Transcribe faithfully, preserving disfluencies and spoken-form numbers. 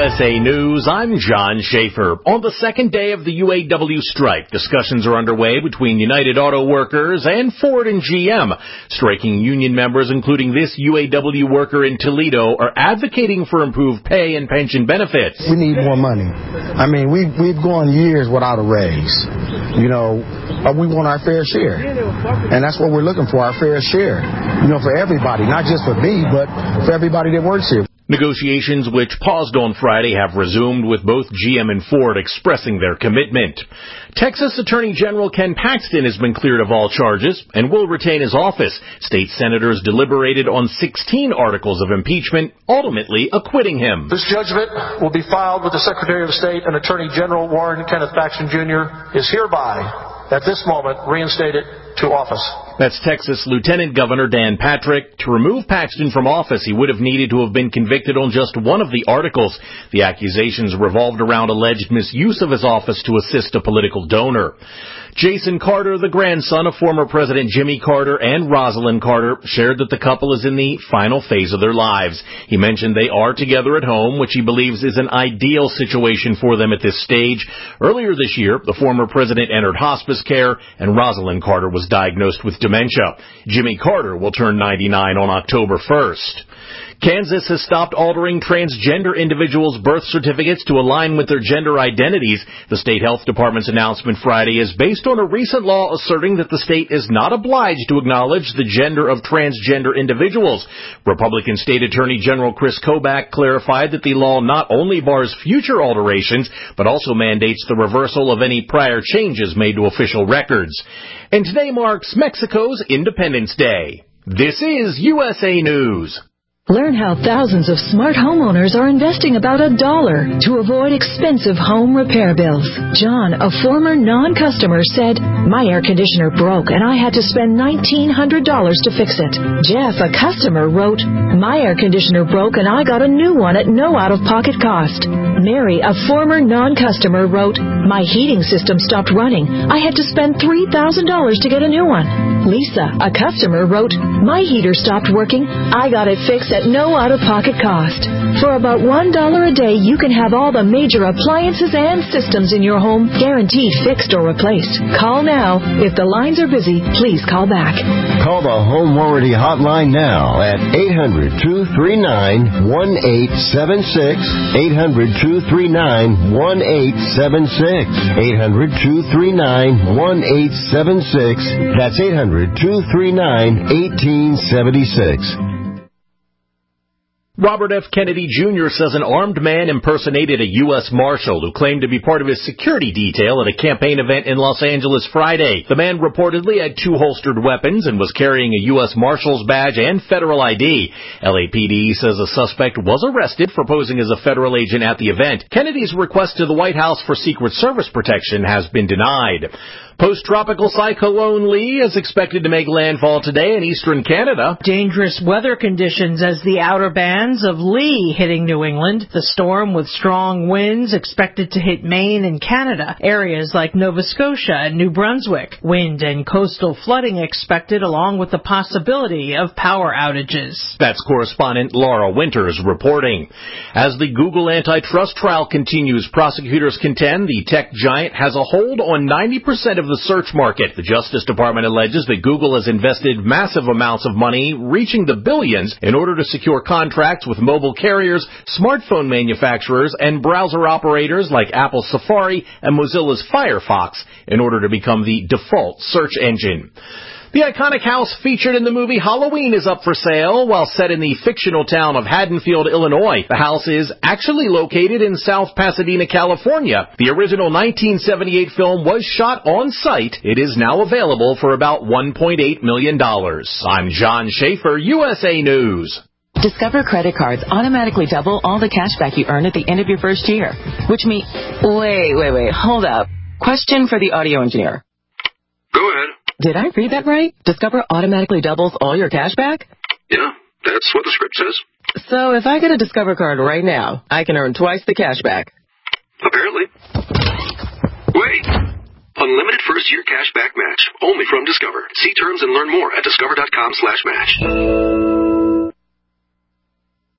S A News, I'm John Schaefer. On the second day of the U A W strike, discussions are underway between United Auto Workers and Ford and G M. Striking union members, including this U A W worker in Toledo, are advocating for improved pay and pension benefits. We need more money. I mean, we, we've gone years without a raise. You know, but we want our fair share. And that's what we're looking for, our fair share. You know, for everybody, not just for me, but for everybody that works here. Negotiations, which paused on Friday, have resumed with both G M and Ford expressing their commitment. Texas Attorney General Ken Paxton has been cleared of all charges and will retain his office. State senators deliberated on sixteen articles of impeachment, ultimately acquitting him. This judgment will be filed with the Secretary of State and Attorney General Warren Kenneth Paxton Junior is hereby, at this moment, reinstated to office. That's Texas Lieutenant Governor Dan Patrick. To remove Paxton from office, he would have needed to have been convicted on just one of the articles. The accusations revolved around alleged misuse of his office to assist a political donor. Jason Carter, the grandson of former President Jimmy Carter and Rosalind Carter, shared that the couple is in the final phase of their lives. He mentioned they are together at home, which he believes is an ideal situation for them at this stage. Earlier this year, the former president entered hospice care, and Rosalind Carter was diagnosed with dementia. Jimmy Carter will turn ninety-nine on October first. Kansas has stopped altering transgender individuals' birth certificates to align with their gender identities. The state health department's announcement Friday is based on a recent law asserting that the state is not obliged to acknowledge the gender of transgender individuals. Republican State Attorney General Chris Kobach clarified that the law not only bars future alterations, but also mandates the reversal of any prior changes made to official records. And today marks Mexico's Independence Day. This is U S A News. Learn how thousands of smart homeowners are investing about a dollar to avoid expensive home repair bills. John, a former non-customer, said, "My air conditioner broke and I had to spend nineteen hundred dollars to fix it." Jeff, a customer, wrote, "My air conditioner broke and I got a new one at no out-of-pocket cost." Mary, a former non-customer, wrote, "My heating system stopped running. I had to spend three thousand dollars to get a new one." Lisa, a customer, wrote, "My heater stopped working. I got it fixed at no out-of-pocket cost." For about one dollar a day, you can have all the major appliances and systems in your home guaranteed fixed or replaced. Call now. If the lines are busy, please call back. Call the Home Warranty Hotline now at eight hundred, two three nine, one eight seven six, eight hundred, two three nine, one eight seven six, eight hundred, two three nine, one eight seven six. That's eight hundred, two three nine, one eight seven six. Robert F. Kennedy Junior says an armed man impersonated a U S Marshal who claimed to be part of his security detail at a campaign event in Los Angeles Friday. The man reportedly had two holstered weapons and was carrying a U S Marshal's badge and federal I D. L A P D says a suspect was arrested for posing as a federal agent at the event. Kennedy's request to the White House for Secret Service protection has been denied. Post-tropical cyclone Lee is expected to make landfall today in eastern Canada. Dangerous weather conditions as the outer bands of Lee hitting New England. The storm with strong winds expected to hit Maine and Canada. Areas like Nova Scotia and New Brunswick. Wind and coastal flooding expected along with the possibility of power outages. That's correspondent Laura Winters reporting. As the Google antitrust trial continues, prosecutors contend the tech giant has a hold on ninety percent of the search market. The Justice Department alleges that Google has invested massive amounts of money, reaching the billions, in order to secure contracts with mobile carriers, smartphone manufacturers, and browser operators like Apple Safari and Mozilla's Firefox in order to become the default search engine. The iconic house featured in the movie Halloween is up for sale. While set in the fictional town of Haddonfield, Illinois, the house is actually located in South Pasadena, California. The original nineteen seventy-eight film was shot on site. It is now available for about one point eight million dollars. I'm John Schaefer, U S A News. Discover credit cards automatically double all the cash back you earn at the end of your first year, which means... Wait, wait, wait, hold up. Question for the audio engineer. Go ahead. Did I read that right? Discover automatically doubles all your cash back? Yeah, that's what the script says. So if I get a Discover card right now, I can earn twice the cash back. Apparently. Wait! Unlimited first-year cash back match. Only from Discover. See terms and learn more at discover dot com slash match.